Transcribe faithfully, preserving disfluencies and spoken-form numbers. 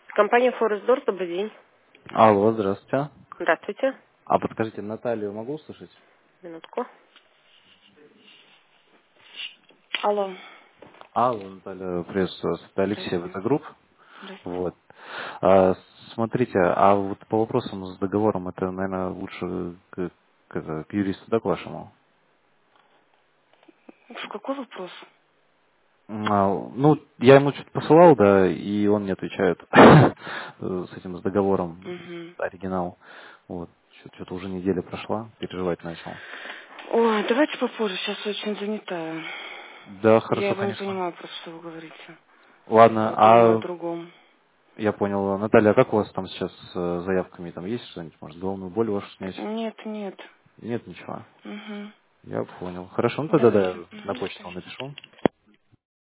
Компания Форестдор, добрый день. Алло, здравствуйте. Здравствуйте. А подскажите, Наталью могу услышать? Минутку. Алло. Алло, Наталья, приветствую вас. Это Алексей, Здрасте. это групп. Здрасте. Вот. А, смотрите, а вот по вопросам с договором, это, наверное, лучше к, к, это, к юристу, да, к вашему? В какой вопрос? А, ну, я ему что-то посылал, да, и он не отвечает с этим, с договором, Угу. оригинал. Вот. Что-то уже неделя прошла, переживать начал. Ой, давайте попозже, сейчас очень занятая. Да, Я хорошо, его не конечно. понимаю просто, что вы говорите. Ладно, Я думаю о а другом. я понял. Наталья, а как у вас там сейчас с э, заявками? Там есть что-нибудь? Может, головную боль вашу снять? Нет, нет. Нет ничего. Угу. Я понял. Хорошо, ну тогда да, Давайте. на Угу, до почту свидания. вам напишу.